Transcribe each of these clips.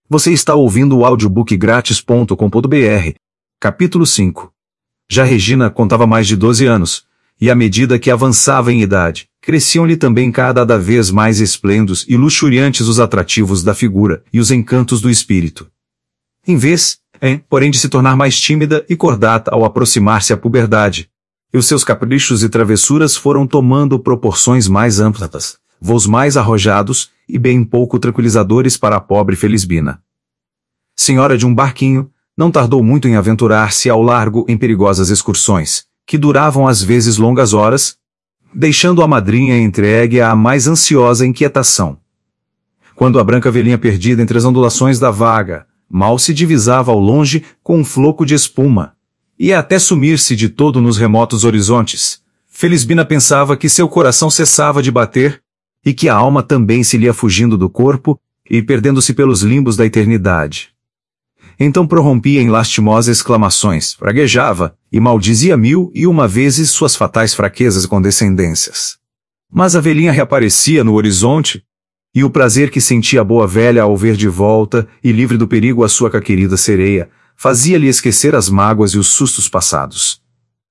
Você está ouvindo o audiobookgratis.com.br. Capítulo 5. Já Regina contava mais de 12 anos, e à medida que avançava em idade, cresciam-lhe também cada vez mais esplêndidos e luxuriantes os atrativos da figura e os encantos do espírito. Em vez, porém, de se tornar mais tímida e cordata ao aproximar-se à puberdade, e os seus caprichos e travessuras foram tomando proporções mais amplas, voos mais arrojados e bem pouco tranquilizadores para a pobre Felisbina. Senhora de um barquinho, não tardou muito em aventurar-se ao largo em perigosas excursões, que duravam às vezes longas horas, deixando a madrinha entregue à mais ansiosa inquietação. Quando a branca velhinha perdida entre as ondulações da vaga, mal se divisava ao longe com um floco de espuma, ia até sumir-se de todo nos remotos horizontes, Felisbina pensava que seu coração cessava de bater, e que a alma também se lhe ia fugindo do corpo, e perdendo-se pelos limbos da eternidade. Então prorrompia em lastimosas exclamações, praguejava, e maldizia 1001 vezes suas fatais fraquezas e condescendências. Mas a velhinha reaparecia no horizonte, e o prazer que sentia a boa velha ao ver de volta, e livre do perigo a sua querida sereia, fazia-lhe esquecer as mágoas e os sustos passados.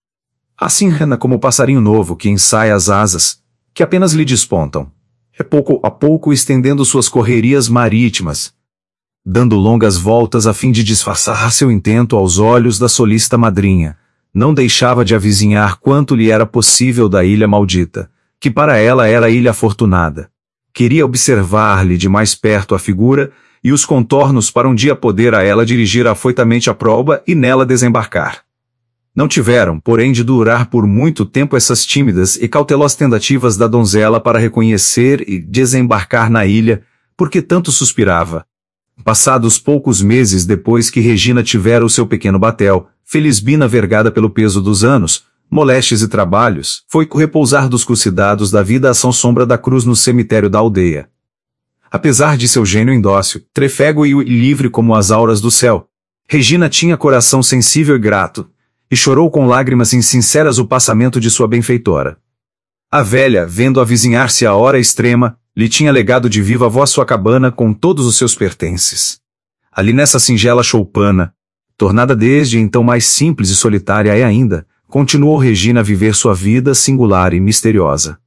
Assim rena como o passarinho novo que ensaia as asas, que apenas lhe despontam, pouco a pouco estendendo suas correrias marítimas, dando longas voltas a fim de disfarçar seu intento aos olhos da solícita madrinha, não deixava de avizinhar quanto lhe era possível da ilha maldita, que para ela era a ilha afortunada. Queria observar-lhe de mais perto a figura e os contornos para um dia poder a ela dirigir afoitamente a proa e nela desembarcar. Não tiveram, porém, de durar por muito tempo essas tímidas e cautelosas tentativas da donzela para reconhecer e desembarcar na ilha, porque tanto suspirava. Passados poucos meses depois que Regina tivera o seu pequeno batel, Felisbina, vergada pelo peso dos anos, moléstias e trabalhos, foi repousar dos cuidados da vida à sombra da cruz no cemitério da aldeia. Apesar de seu gênio indócil, trefégo e livre como as auras do céu, Regina tinha coração sensível e grato, e chorou com lágrimas insinceras o passamento de sua benfeitora. A velha, vendo avizinhar-se a hora extrema, lhe tinha legado de viva voz sua cabana com todos os seus pertences. Ali nessa singela choupana, tornada desde então mais simples e solitária ainda, continuou Regina a viver sua vida singular e misteriosa.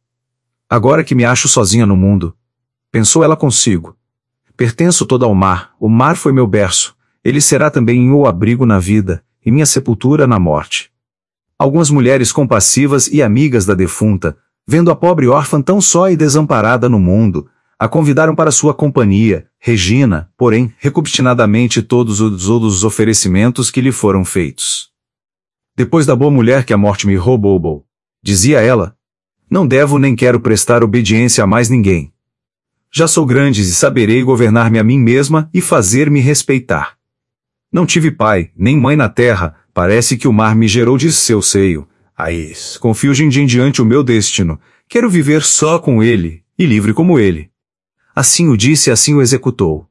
Agora que me acho sozinha no mundo, pensou ela consigo, pertenço toda ao mar, o mar foi meu berço, ele será também meu abrigo na vida, e minha sepultura na morte. Algumas mulheres compassivas e amigas da defunta, vendo a pobre órfã tão só e desamparada no mundo, a convidaram para sua companhia. Regina, porém, recusou obstinadamente todos os oferecimentos que lhe foram feitos. Depois da boa mulher que a morte me roubou, dizia ela, não devo nem quero prestar obediência a mais ninguém. Já sou grande e saberei governar-me a mim mesma e fazer-me respeitar. Não tive pai, nem mãe na terra, parece que o mar me gerou de seu seio. Confio de em diante o meu destino, quero viver só com ele, e livre como ele. Assim o disse e assim o executou.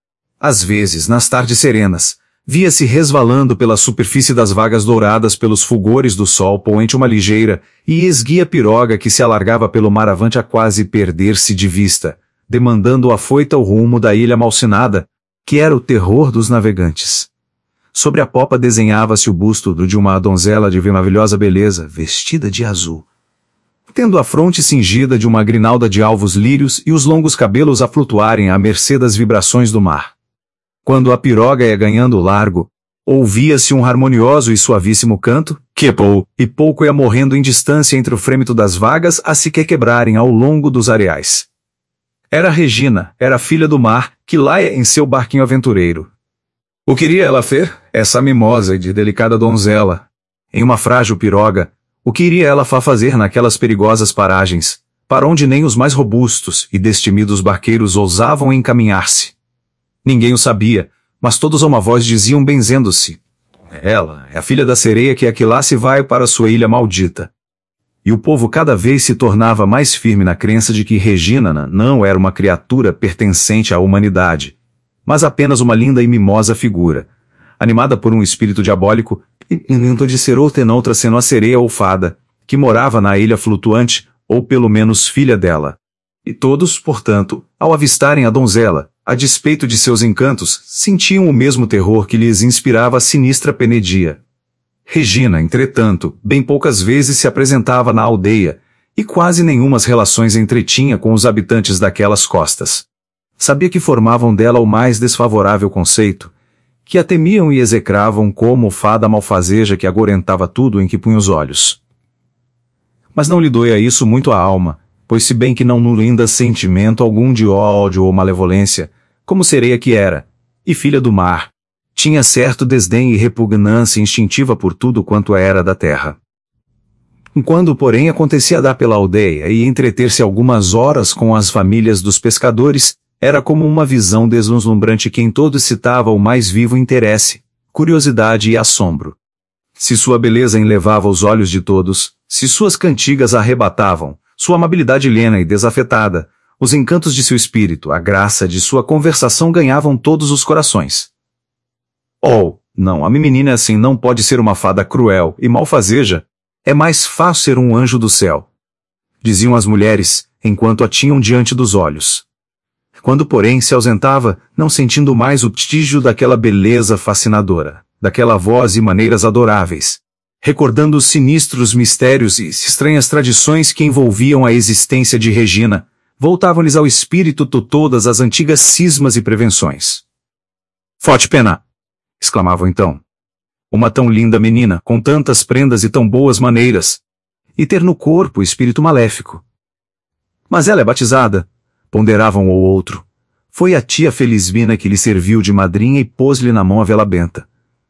Às vezes, nas tardes serenas, via-se resvalando pela superfície das vagas douradas pelos fulgores do sol poente uma ligeira e esguia piroga que se alargava pelo mar avante a quase perder-se de vista, demandando afoita o rumo da ilha malsinada, que era o terror dos navegantes. Sobre a popa desenhava-se o busto de uma donzela de maravilhosa beleza, vestida de azul, tendo a fronte cingida de uma grinalda de alvos lírios e os longos cabelos a flutuarem à mercê das vibrações do mar. Quando a piroga ia ganhando largo, ouvia-se um harmonioso e suavíssimo canto, que pouco ia morrendo em distância entre o frêmito das vagas a se quebrarem ao longo dos areais. Era Regina, era filha do mar, que laia em seu barquinho aventureiro. O queria ela fer, essa mimosa e de delicada donzela, em uma frágil piroga, o que iria ela fazer naquelas perigosas paragens, para onde nem os mais robustos e destemidos barqueiros ousavam encaminhar-se? Ninguém o sabia, mas todos a uma voz diziam benzendo-se. Ela é a filha da sereia que aqui lá se vai para sua ilha maldita. E o povo cada vez se tornava mais firme na crença de que Regina não era uma criatura pertencente à humanidade, mas apenas uma linda e mimosa figura, animada por um espírito diabólico, e inventou de ser outra senão a sereia ou fada, que morava na ilha flutuante, ou pelo menos filha dela. E todos, portanto, ao avistarem a donzela, a despeito de seus encantos, sentiam o mesmo terror que lhes inspirava a sinistra Penedia. Regina, entretanto, bem poucas vezes se apresentava na aldeia, e quase nenhumas relações entretinha com os habitantes daquelas costas. Sabia que formavam dela o mais desfavorável conceito, que a temiam e execravam como fada malfazeja que agorentava tudo em que punha os olhos. Mas não lhe doía isso muito a alma, pois se bem que não nulinda sentimento algum de ódio ou malevolência, como sereia que era, e filha do mar, tinha certo desdém e repugnância instintiva por tudo quanto era da terra. Quando, porém, acontecia dar pela aldeia e entreter-se algumas horas com as famílias dos pescadores, era como uma visão deslumbrante que em todo excitava o mais vivo interesse, curiosidade e assombro. Se sua beleza enlevava os olhos de todos, se suas cantigas arrebatavam, sua amabilidade lena e desafetada, os encantos de seu espírito, a graça de sua conversação ganhavam todos os corações. Oh, não, a menina assim não pode ser uma fada cruel e malfazeja. É mais fácil ser um anjo do céu, diziam as mulheres, enquanto a tinham diante dos olhos. Quando, porém, se ausentava, não sentindo mais o vestígio daquela beleza fascinadora, daquela voz e maneiras adoráveis, recordando os sinistros mistérios e estranhas tradições que envolviam a existência de Regina, voltavam-lhes ao espírito todas as antigas cismas e prevenções. Forte pena! Exclamavam então. Uma tão linda menina, com tantas prendas e tão boas maneiras, e ter no corpo o espírito maléfico. Mas ela é batizada, ponderava um ou outro. Foi a tia Felizmina que lhe serviu de madrinha e pôs-lhe na mão a vela benta.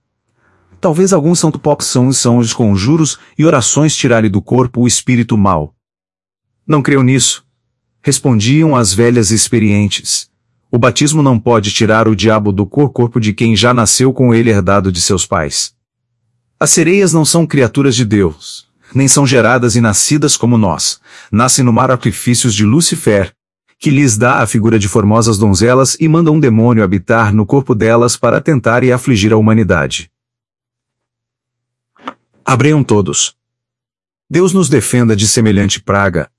Talvez alguns santo possam os conjuros e orações tirar-lhe do corpo o espírito mau. Não creio nisso, respondiam as velhas experientes. O batismo não pode tirar o diabo do corpo de quem já nasceu com ele herdado de seus pais. As sereias não são criaturas de Deus, nem são geradas e nascidas como nós. Nascem no mar artifícios de Lucifer, que lhes dá a figura de formosas donzelas e manda um demônio habitar no corpo delas para tentar e afligir a humanidade. Abreiam todos. Deus nos defenda de semelhante praga,